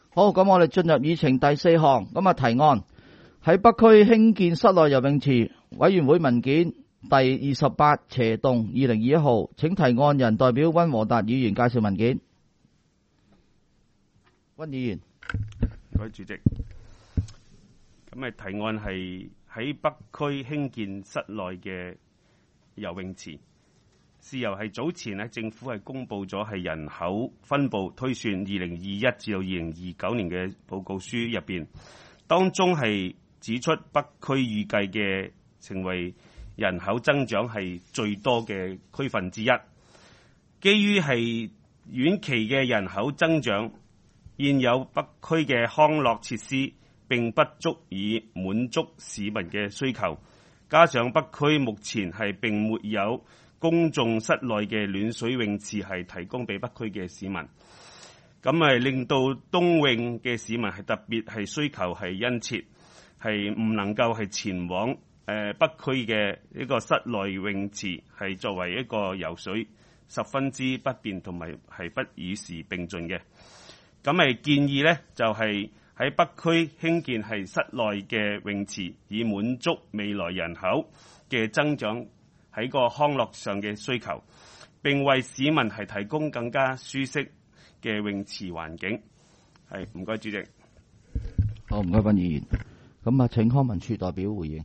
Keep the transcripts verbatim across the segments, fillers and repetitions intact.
好，咁我哋進入議程第四項，咁啊提案喺北區興建室內游泳池委員會文件第二十八斜動二零二一號，請提案人代表溫和達議員介紹文件。溫議員， 各位主席，咁啊提案係喺北區興建室內嘅游泳池。事由係早前咧，政府係公布咗係人口分佈推算二零二一至到二零二九年嘅報告書入邊，當中係指出北區預計嘅成為人口增長係最多嘅區份之一。基於係遠期嘅人口增長，現有北區嘅康樂設施並不足以滿足市民嘅需求，加上北區目前係並沒有公眾室內嘅暖水泳池係提供俾北區嘅市民，咁係令到東泳嘅市民係特別係需求係殷切，係唔能夠係前往誒北區嘅呢個室內泳池係作為一個游水，十分之不便同埋係不與時並進嘅。咁係建議呢，就係喺北區興建係室內嘅泳池，以滿足未來人口嘅增長喺個康樂上嘅需求，並為市民係提供更加舒適嘅泳池環境。係，唔該主席。 好，唔該溫議員。咁啊，請康文署代表回應。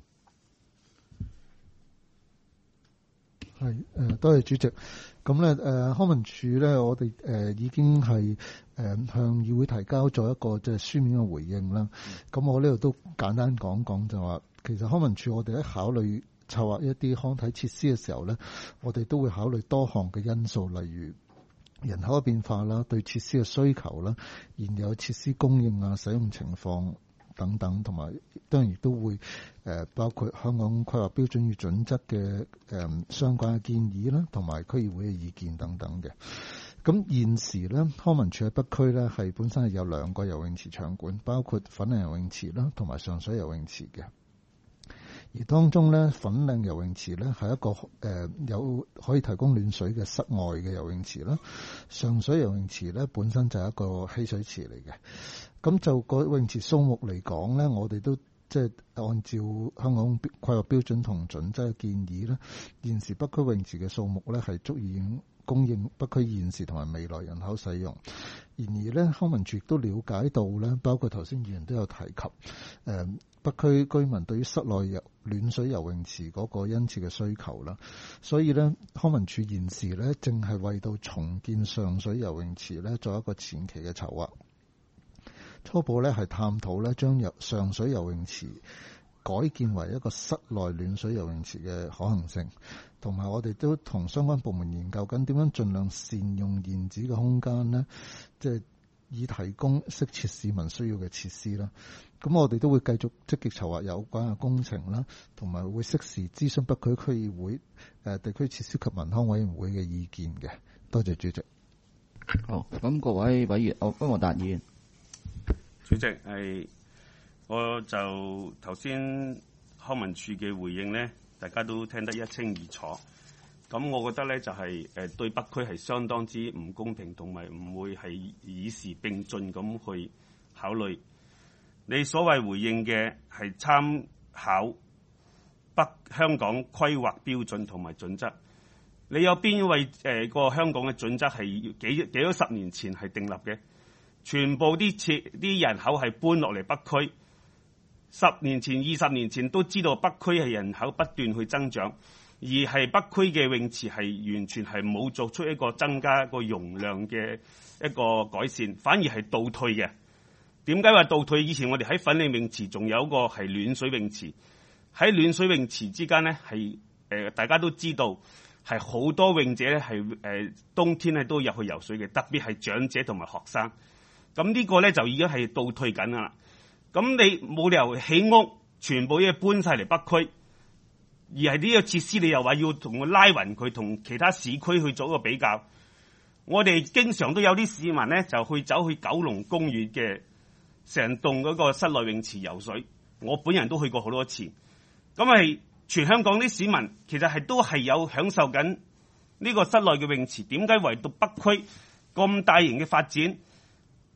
係誒、呃，多謝主席。咁咧誒，康文署咧，我哋誒、呃、已經係誒、呃、向議會提交咗一個即係書面嘅回應啦。咁、嗯、我呢度都簡單講講，就話其實康文署我哋喺考慮策劃一啲康體設施嘅時候咧，我哋都會考慮多項嘅因素，例如人口嘅變化啦、對設施嘅需求啦、現有設施供應啊、使用情況等等，同埋當然亦都會誒包括香港規劃標準與準則嘅誒相關嘅建議啦，同埋區議會嘅意見等等嘅。咁現時咧，康文署喺北區咧係本身係有兩個游泳池場館，包括粉嶺游泳池啦，同埋上水游泳池嘅。而當中咧，粉嶺游泳池咧係一個誒、呃、有可以提供暖水嘅室外嘅游泳池啦。上水游泳池咧本身就係一個嬉水池嚟嘅。咁就個泳池數目嚟講咧，我哋都即係按照香港規劃標準同準則嘅建議咧，現時北區泳池嘅數目咧係足以供應北區現時同埋未來人口使用。然而咧，康文署亦都了解到咧，包括頭先議員都有提及，誒、呃、北區居民對於室內游暖水游泳池嗰個殷切嘅需求啦，所以咧，康文署現時咧正係為到重建上水游泳池咧做一個前期嘅籌劃。初步咧係探討咧將由上水游泳池改建為一個室內暖水游泳池嘅可行性，同埋我哋都同相關部門研究緊點樣盡量善用現址嘅空間呢，即係以提供適切市民需要嘅設施啦。咁我哋都會繼續積極籌劃有關嘅工程啦，同埋會適時諮詢北區區議會、誒地區設施及民康委員會嘅意見嘅。多謝主席。 好，咁各位委員，哦，溫和達議員。 主席係，我就頭先康文署嘅回應呢，大家都聽得一清二楚。咁我覺得呢，就係誒對北區係相當之唔公平，同埋唔會係以時並進咁去考慮。你所謂回應嘅係參考北香港規劃標準同埋準則。你有邊位誒個香港嘅準則係幾幾多十年前係訂立嘅？全部啲設啲人口係搬落嚟北區，十年前、二十年前都知道北區係人口不斷去增長，而係北區嘅泳池係完全係冇做出一個增加個容量嘅一個改善，反而係倒退嘅。點解話倒退？以前我哋喺粉嶺泳池仲有一個係暖水泳池，喺暖水泳池之間呢，係、呃、大家都知道係好多泳者咧係、呃、冬天咧都入去游水嘅，特別係長者同埋學生。咁呢個咧就已經係倒退緊啦。咁你冇理由起屋全部嘢搬晒嚟北區，而係呢個設施你又話要同佢拉勻佢同其他市區去做一個比較。我哋經常都有啲市民咧就去走去九龍公園嘅成棟嗰個室內泳池游水，我本人都去過好多次。咁係全香港啲市民其實係都係有享受緊呢個室內嘅泳池，點解唯獨北區咁大型嘅發展？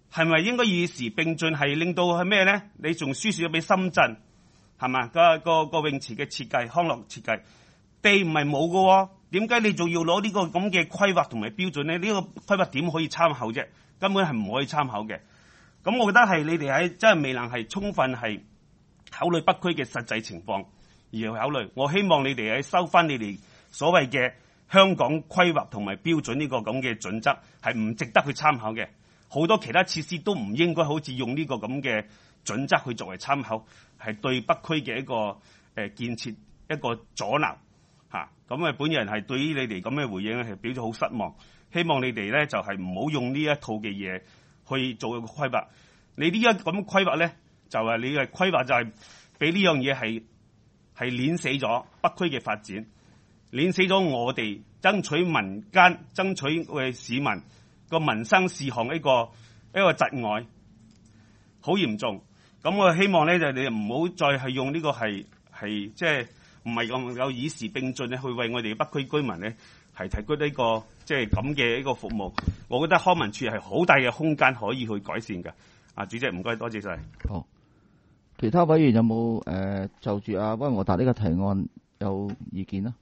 係咪應該與時並進？係令到係咩咧？你仲輸蝕咗俾深圳，係嘛？個個個泳池嘅設計、康樂設計，地唔係冇噶，點解你仲要攞呢個咁嘅規劃同埋標準咧？呢、呢個規劃點可以參考啫？根本係唔可以參考嘅。咁我覺得係你哋喺真係未能係充分係考慮北區嘅實際情況而去考慮。我希望你哋喺收翻你哋所謂嘅香港規劃同埋標準呢個咁嘅準則，係唔值得去參考嘅。好多其他設施都唔應該好似用呢個咁嘅準則去作為參考，係對北區嘅一個誒、呃、建設一個阻撓嚇。咁啊，本人係對於你哋咁嘅回應係表咗好失望。希望你哋咧就係唔好用呢一套嘅嘢去做一個規劃。你呢一咁規劃咧，就係、是、你嘅規劃就係俾呢樣嘢係係碾死咗北區嘅發展，碾死咗我哋爭取民間、爭取嘅市民個民生事項一個一個窒礙，好嚴重。咁我希望咧就你唔好再係用呢個係係即係唔係咁有與時並進咧，去為我哋北區居民咧係提供呢、這個即係咁嘅一個服務。我覺得康文署係好大嘅空間可以去改善嘅。啊，主席唔該，多謝晒。 好，其他委員有冇誒、呃、就住阿溫和達呢個提案有意見啦？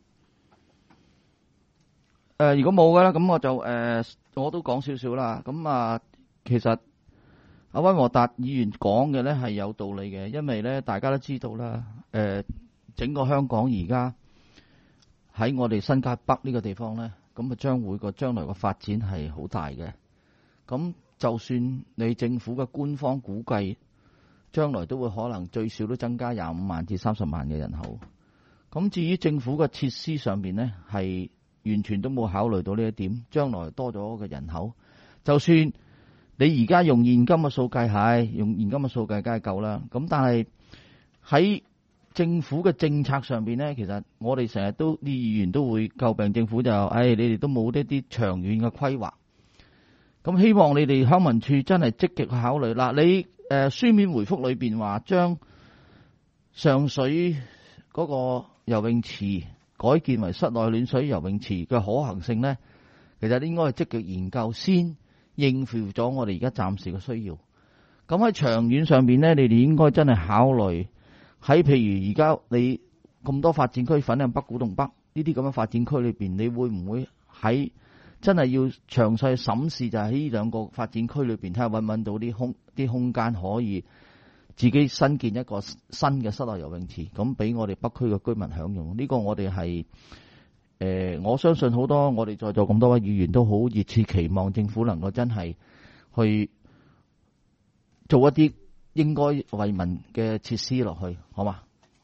誒、呃，如果冇嘅啦，咁我就誒、呃、我都講少少啦。咁啊，其實阿溫和達議員講嘅咧係有道理嘅，因為咧大家都知道啦，誒、呃、整個香港而家喺我哋新界北呢個地方咧，咁啊將會個將來個發展係好大嘅。咁就算你政府嘅官方估計，將來都會可能最少都增加廿五萬至三十萬嘅人口。咁至於政府嘅設施上面呢，係完全都冇考慮到呢一點。將來多咗嘅人口，就算你而家用現金嘅數計係用現金嘅數計，梗係夠啦。咁但係喺政府嘅政策上邊呢，其實我哋成日都啲議員都會詬病政府就，誒、哎、你哋都冇呢啲長遠嘅規劃。咁希望你哋康文署真係積極去考慮啦。你誒、呃、書面回覆裏邊話將上水嗰個游泳池改建為室內暖水游泳池嘅可行性呢，其實應該係積極研究先應付咗我哋而家暫時嘅需要。咁喺長遠上邊呢，你哋應該真係考慮喺譬如而家你咁多發展區，粉嶺北、古洞北呢啲咁嘅發展區裏邊，你會唔會喺真係要詳細審視，就喺呢兩個發展區裏邊睇下揾唔揾到啲空啲空間可以自己新建一個新嘅室內游泳池，咁俾我哋北區嘅居民享用。呢、這個我哋係誒，我相信好多我哋在座咁多位議員都好熱切期望政府能夠真係去做一啲應該為民嘅設施落去，好嘛？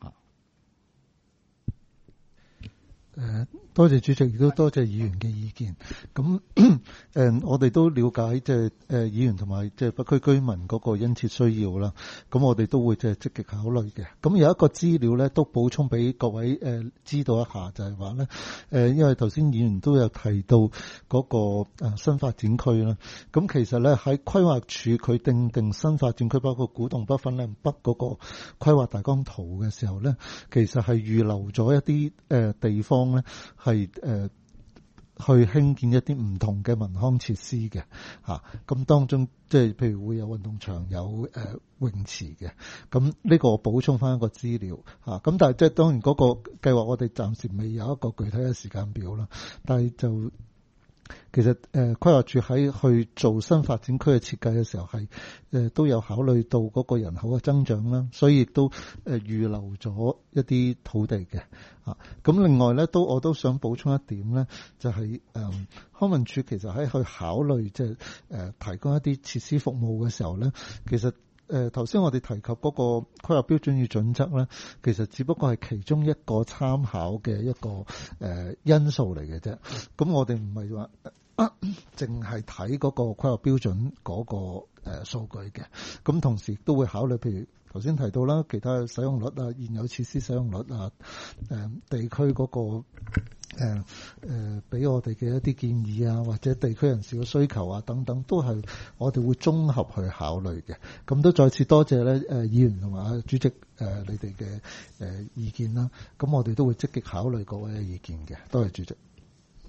誒，多謝主席，亦都多謝議員嘅意見。咁誒、呃，我哋都了解即係誒議員同埋即係北區居民嗰個殷切需要啦。咁我哋都會即係積極考慮嘅。咁有一個資料咧，都補充俾各位誒、呃、知道一下，就係話咧誒，因為頭先議員都有提到嗰、那個誒、呃、新發展區啦。咁其實咧喺規劃署佢定定新發展區，包括古洞北、粉嶺北嗰個規劃大綱圖嘅時候咧，其實係預留咗一啲誒、呃、地方。咧係誒去興建一啲唔同嘅民康設施嘅嚇，咁、啊、當中即係譬如會有運動場、有誒、呃、泳池嘅，咁呢個我補充翻一個資料嚇，咁、啊、但係即係當然嗰個計劃我哋暫時未有一個具體嘅時間表啦，但係就。其實誒、呃、規劃署喺去做新發展區嘅設計嘅時候係誒、呃、都有考慮到嗰個人口嘅增長啦，所以亦都誒、呃、預留咗一啲土地嘅啊。咁另外咧都我都想補充一點咧，就係、是、誒、呃、康文署其實喺去考慮即係誒提供一啲設施服務嘅時候咧，其實。誒頭先我哋提及嗰個規劃標準與準則咧，其實只不過係其中一個參考嘅一個誒、呃、因素嚟嘅啫。咁我哋唔係話淨係睇嗰個規劃標準嗰、那個誒、呃、數據嘅。咁同時亦都會考慮，譬如頭先提到啦，其他使用率啊、現有設施使用率啊、誒、呃、地區嗰、那個。誒誒，俾、呃、我哋嘅一啲建議啊，或者地區人士嘅需求啊，等等，都係我哋會綜合去考慮嘅。咁都再次多謝咧，誒、呃，議員同埋主席誒、呃，你哋嘅誒意見啦。咁我哋都會積極考慮各位嘅意見嘅。多謝主席。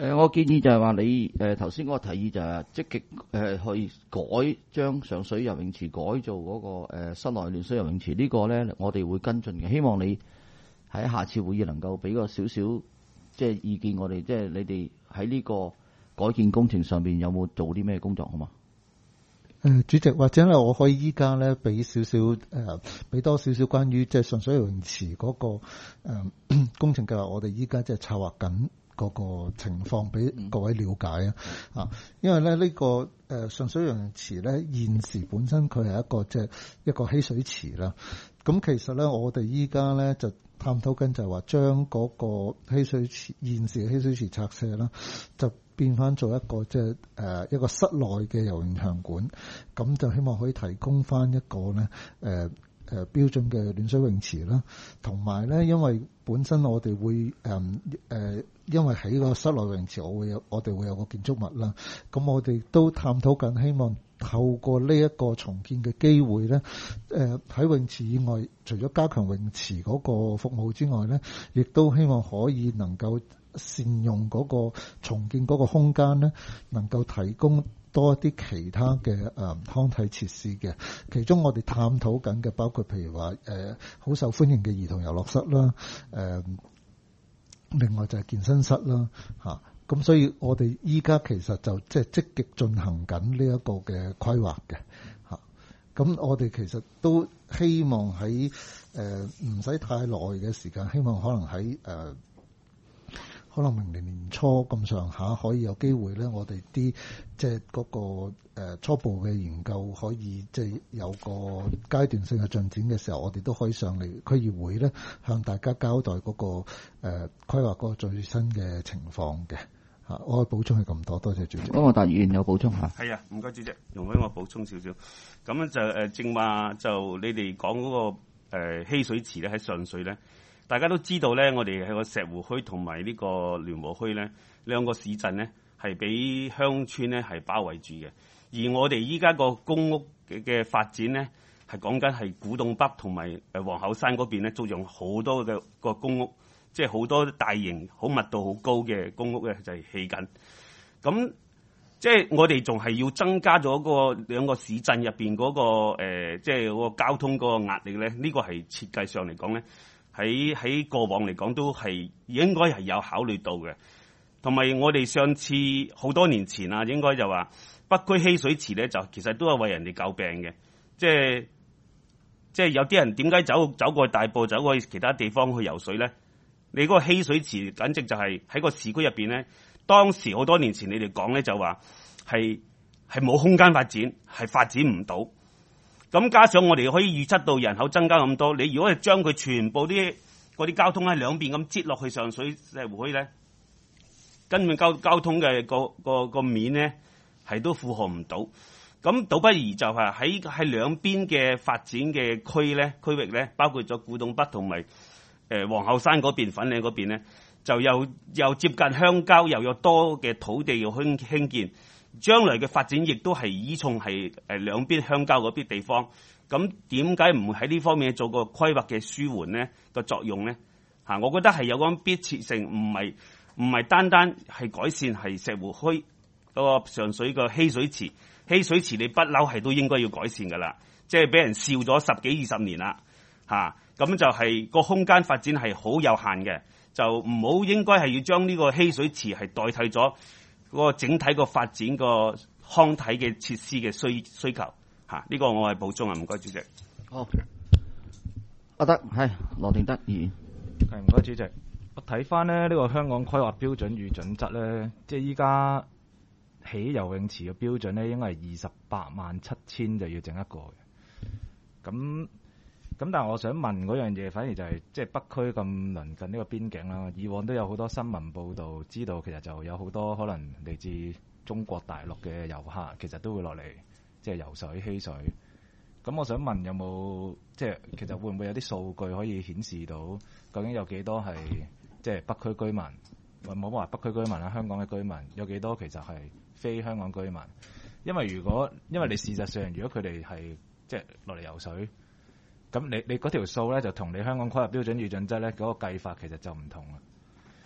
誒，我建議就係話你誒頭先嗰個提議就係積極誒去改將上水游泳池改做嗰個誒室內暖水游泳池，呢個咧我哋會跟進嘅。希望你喺下次會議能夠俾個少少即係意見我哋，即係你哋喺呢個改建工程上邊有冇做啲咩工作好嘛？ 誒，主席，或者咧，我可以依家咧俾少少誒，俾多少少關於即係上水游泳池嗰個誒工程計劃，我哋依家即係策劃緊嗰個情況，俾各位了解啊！啊，因為咧呢個誒上水游泳池咧現時本身佢係一個即係一個嬉水池啦。咁其實咧，我哋依家咧就探討緊就係話將嗰個嬉水池現時嘅嬉水池拆卸啦，就變翻做一個即係誒一個室內嘅游泳場館，咁就希望可以提供翻一個咧誒誒標準嘅暖水泳池啦，同埋咧因為本身我哋會誒誒、呃，因為喺個室內泳池我會有我哋會有個建築物啦，咁我哋都探討緊希望透過呢一個重建嘅機會咧，誒、呃、喺泳池以外，除咗加強泳池嗰個服務之外咧，亦都希望可以能夠善用嗰個重建嗰個空間咧，能夠提供多一啲其他嘅誒康體設施嘅。其中我哋探討緊嘅包括譬如話誒好受歡迎嘅兒童遊樂室啦，誒、呃、另外就係健身室啦嚇。咁、啊、所以我哋依家其實就即係積極進行緊呢一個嘅規劃嘅嚇。咁、啊、我哋其實都希望喺誒唔使太耐嘅時間，希望可能喺誒。呃可能明年年初咁上下可以有機會咧，我哋啲即係嗰個、呃、初步嘅研究可以即係有個階段性嘅進展嘅時候，我哋都可以上嚟區議會咧，向大家交代嗰、嗰個誒、呃、規劃嗰個最新嘅情況嘅嚇。我嘅補充係咁多，多謝主席。 咁我達議員有補充嚇。係啊，唔該主席，容許我補充少少。咁咧就誒正話就你哋講嗰個誒嬉水池咧喺上水咧。大家都知道咧，我哋喺個石湖墟同埋呢個聯和墟咧，兩個市鎮咧係俾鄉村咧係包圍住嘅。而我哋依家個公屋嘅嘅發展咧，係講緊係古洞北同埋誒皇后山嗰邊咧，租用好多嘅個公屋，即係好多大型、好密度好高嘅公屋咧，就係起緊。咁即係我哋仲係要增加咗個兩個市鎮入邊嗰個誒，即係嗰個交通嗰個壓力咧。呢個係設計上嚟講咧。喺喺過往嚟講都係應該係有考慮到嘅，同埋我哋上次好多年前啊，應該就話北區嬉水池咧，就其實都係為人哋詬病嘅，即係即係有啲人點解走走過去大埔，走過去其他地方去游水咧？你嗰個嬉水池簡直就係喺個市區入邊咧，當時好多年前你哋講咧就話係係冇空間發展，係發展唔到。咁加上我哋可以預測到人口增加咁多，你如果係將佢全部啲嗰啲交通喺兩邊咁擠落去上水石湖墟咧，根本交交通嘅個個個面咧係都負荷唔到。咁倒不如就係喺喺兩邊嘅發展嘅區咧區域咧，包括咗古洞北同埋誒皇后山嗰邊、粉嶺嗰邊咧，就又又接近鄉郊，又有多嘅土地要興興建。將來嘅發展亦都係依從係誒兩邊鄉郊嗰啲地方，咁點解唔喺呢方面做個規劃嘅舒緩呢個作用呢？嚇，我覺得係有咁迫切性，唔係唔係單單係改善係石湖墟嗰個上水個嬉水池，嬉水池你不嬲係都應該要改善噶啦，即係俾人笑咗十幾二十年啦，嚇，咁就係個空間發展係好有限嘅，就唔好應該係要將呢個嬉水池係代替咗嗰個整體個發展個康體嘅設施嘅需需求嚇，呢、這個我係補充啊，唔該主席。 好，阿德係羅定德議員， 係唔該主席。我睇翻咧呢個香港規劃標準與準則咧，即係依家起游泳池嘅標準咧，應該係二十八萬七千就要整一個嘅。咁咁，但係我想問嗰樣嘢，反而就係、是、即係北區咁鄰近呢個邊境啦。以往都有好多新聞報導，知道其實就有好多可能嚟自中國大陸嘅遊客，其實都會落嚟即係游水嬉水。咁我想問有冇即係其實會唔會有啲數據可以顯示到究竟有幾多係即係北區居民，或唔好話北區居民啦，香港嘅居民有幾多其實係非香港居民？因為如果因為你事實上如果佢哋係即係落嚟游水。咁你你嗰條數咧就同你香港規劃標準與準則咧嗰個計法其實就唔同啦。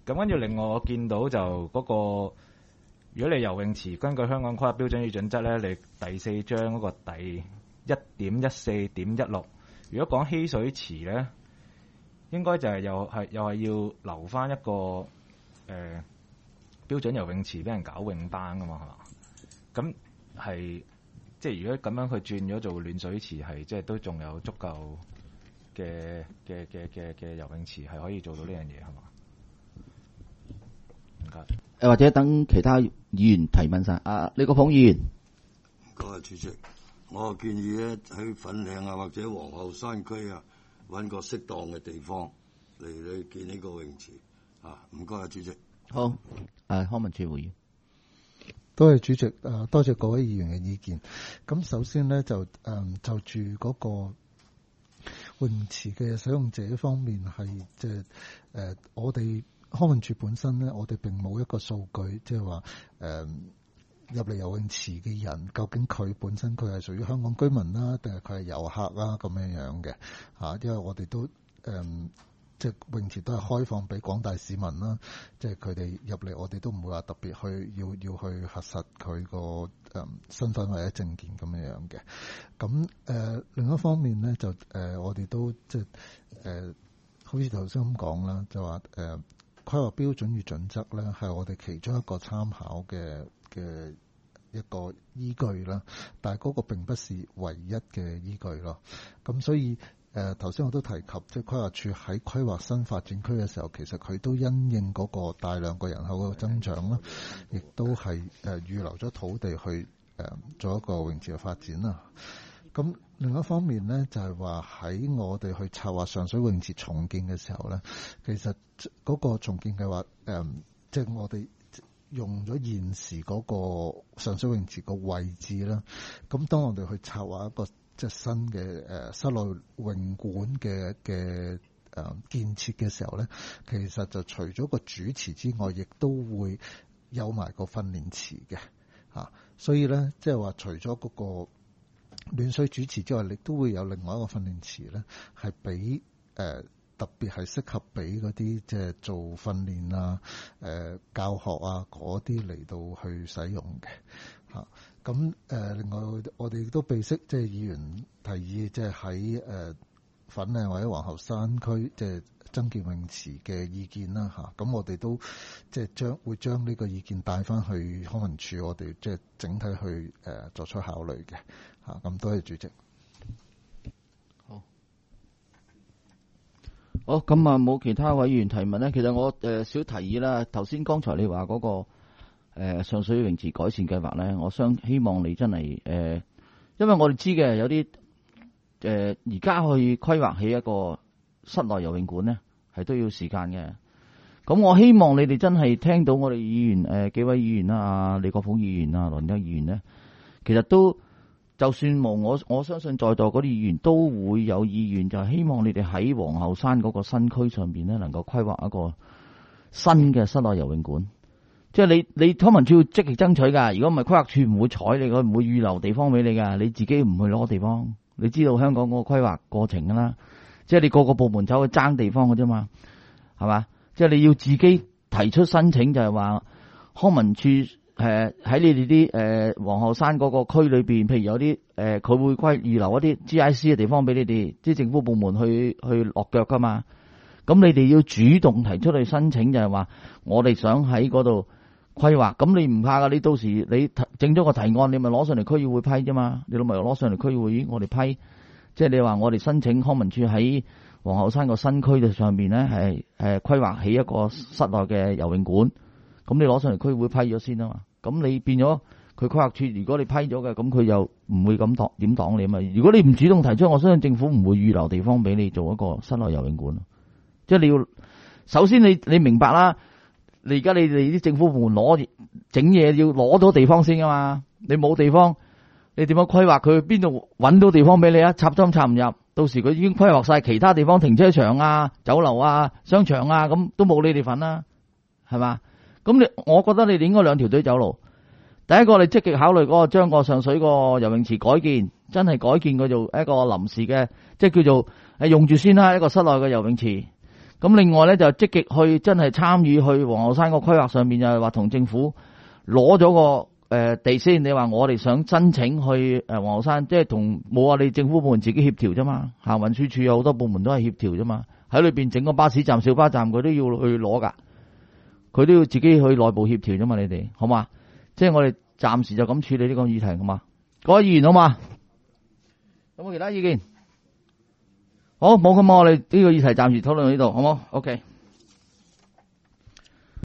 咁跟住另外我見到就嗰、個，如果你游泳池根據香港規劃標準與準則咧，你第四章嗰個第一點一四點一六，如果講嬉水池咧，應該就係又係又係要留翻一個誒、呃、標準游泳池俾人搞泳班噶嘛，係嘛？咁係即係如果咁樣佢轉咗做暖水池，係即係都仲有足夠嘅嘅嘅嘅嘅游泳池係可以做到呢樣嘢，係嘛？唔該。 誒，或者等其他議員提問晒。啊，李國鳳議員。 唔該，主席。我建議咧喺粉嶺啊或者皇后山區啊揾個適當嘅地方嚟嚟建呢個泳池啊。唔該啊，主席。 好。誒，康文署回應。 多謝主席，誒多謝各位議員嘅意見。咁首先咧就誒、嗯、就住嗰個泳池嘅使用者方面係即係誒我哋康文署本身咧，我哋並冇一個數據，即係話誒入嚟游泳池嘅人究竟佢本身佢係屬於香港居民啦，定係佢係遊客啦咁樣樣嘅嚇，因為我哋都誒。嗯即係泳池都係開放俾廣大市民啦，即係佢哋入嚟，我哋都唔會話特別去要要去核實佢個誒身份或者證件咁樣樣嘅。咁誒、呃、另一方面咧，就誒、呃、我哋都即係誒、呃，好似頭先咁講啦，就話誒、呃、規劃標準與準則咧，係我哋其中一個參考嘅嘅一個依據啦。但係嗰個並不是唯一嘅依據咯。咁所以誒頭先我都提及，即係規劃署喺規劃新發展區嘅時候，其實佢都因應嗰個大量個人口嘅增長啦，亦都係誒預留咗土地去誒、呃、做一個泳池嘅發展啦。咁另一方面咧，就係話喺我哋去策劃上水泳池重建嘅時候咧，其實嗰個重建計劃誒，即係我哋用咗現時嗰個上水泳池個位置啦。咁當我哋去策劃一個即係新嘅誒室內泳館嘅嘅誒建設嘅時候咧，其實就除咗個主池之外，亦都會有埋個訓練池嘅嚇。所以咧，即係話除咗嗰個暖水主池之外，亦都會有另外一個訓練池咧，係俾誒特別係適合俾嗰啲即係做訓練啊、誒、呃、教學啊嗰啲嚟到去使用嘅嚇。咁誒、呃，另外我哋亦都備悉，即係議員提議，即係喺誒粉嶺或者皇后山區，即係增建泳池嘅意見啦嚇。咁、啊、我哋都即係將會將呢個意見帶翻去康文署，我哋即係整體去誒、呃、作出考慮嘅嚇。咁、啊、多謝主席。 好，好咁啊，冇其他委員提問咧。其實我誒少、呃、提議啦。頭先剛才你話嗰、那個。誒、呃、上水泳池改善計劃咧，我想希望你真係誒、呃，因為我哋知嘅有啲誒而家去規劃起一個室內游泳館咧，係都要時間嘅。咁我希望你哋真係聽到我哋議員誒、呃、幾位議員啦，啊李國鳳議員啊、羅定議員咧，其實都就算冇我，我相信在座嗰啲議員都會有意願，就係、是、希望你哋喺皇后山嗰個新區上邊咧，能夠規劃一個新嘅室內游泳館。即係你，你康文署要積極爭取㗎。如果唔係，規劃署唔會睬你，佢唔會預留地方俾你㗎。你自己唔去攞地方，你知道香港嗰個規劃過程㗎啦。即係你個個部門走去爭地方㗎啫嘛，係嘛？即係你要自己提出申請，就係話康文署誒喺你哋啲誒皇后山嗰個區裏邊，譬如有啲誒佢會規預留一啲 G I C 嘅地方俾你哋，即係政府部門去去落腳㗎嘛。咁你哋要主動提出去申請，就係話我哋想喺嗰度規劃，咁你唔怕噶？你到時你整咗個提案，你咪攞上嚟區議會批啫嘛。你咪攞上嚟區議會，我哋批。即係你話我哋申請康文署喺皇后山個新區嘅上邊咧，係誒規劃起一個室內嘅游泳館。咁你攞上嚟區議會批咗先啊嘛。咁你變咗佢規劃署，如果你批咗嘅，咁佢又唔會咁擋點擋你啊嘛。如果你唔主動提出，我相信政府唔會預留地方俾你做一個室內游泳館。即係你要首先你你明白啦。你而家你哋啲政府部門攞整嘢要攞到地方先噶嘛？你冇地方，你點樣規劃佢邊度揾到地方俾你啊？插針插唔入，到時佢已經規劃晒其他地方停車場啊、酒樓啊、商場啊，咁都冇你哋份啦，係嘛？咁你我覺得你哋應該兩條隊走路。第一個你積極考慮嗰個將個上水個游泳池改建，真係改建佢做一個臨時嘅，即係叫做誒用住先啦，一個室內嘅游泳池。咁咁另外咧就積極去真係參與去皇后山個規劃上面，就係話同政府攞咗個。誒、呃，地先，你話我哋想申請去誒皇后山，即係同冇話你政府部門自己協調啫嘛，行運輸署有好多部門都係協調啫嘛，喺裏邊整個巴士站、小巴站佢都要去攞噶，佢都要自己去內部協調啫嘛，你哋好嘛？即係我哋暫時就咁處理呢個議題，好嘛？各位議員好嘛？有冇其他意見？好，冇咁我哋呢個議題暫時討論到呢度，好冇？OK。